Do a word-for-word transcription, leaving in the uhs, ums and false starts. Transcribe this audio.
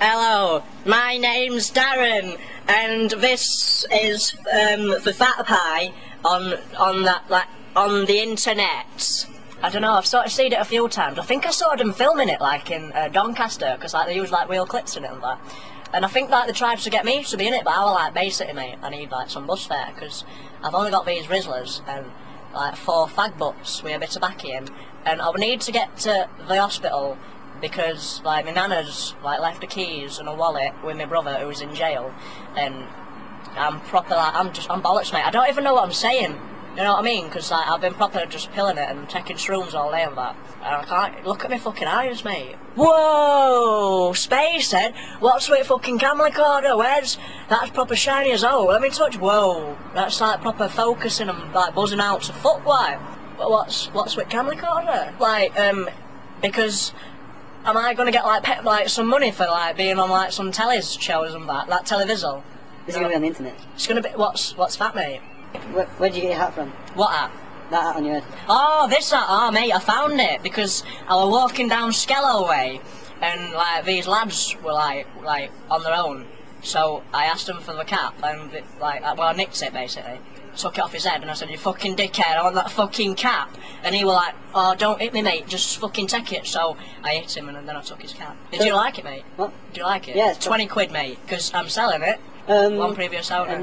Hello, my name's Darren, and this is um, the Fat Pie on on that like on the internet. I don't know. I've sort of seen it a few times. I think I saw them filming it like in uh, Doncaster, because like they use like real clips in it and that. And I think like they tried to get me to be in it, but I was like, basically, mate, I need like some bus fare because I've only got these Rizzlers and like four fag butts with a bit of backy in, and I would need to get to the hospital because like my nana's like left the keys and a wallet with my brother who's in jail, and I'm proper like I'm just I'm bollocks, mate. I don't even know what I'm saying. You know what I mean? Because like, I've been proper just pilling it and taking shrooms all day and that. And I can't look at my fucking eyes, mate. Whoa! Space head? What's with fucking camera recorder? Where's that's proper shiny as oh? Let me touch. Whoa! That's like proper focusing and like buzzing out to fuck like. But what's what's with camera recorder? Like um, because am I gonna get like pe like some money for like being on like some tellies shows and that? That television? This is gonna be on the internet. It's gonna be what's what's that, mate? Where, where'd you get your hat from? What hat? That hat on your head. Oh, this hat. Oh, mate, I found it because I was walking down Skello Way, and like these lads were like like on their own. So I asked them for the cap, and it, like well, I nicked it basically. Took it off his head, and I said, "You fucking dickhead, I want that fucking cap." And he was like, "Oh, don't hit me, mate. Just fucking take it." So I hit him, and then I took his cap. Did So, you like it, mate? What? Do you like it? Yeah, it's twenty quid, mate, because I'm selling it. Um, One previous owner.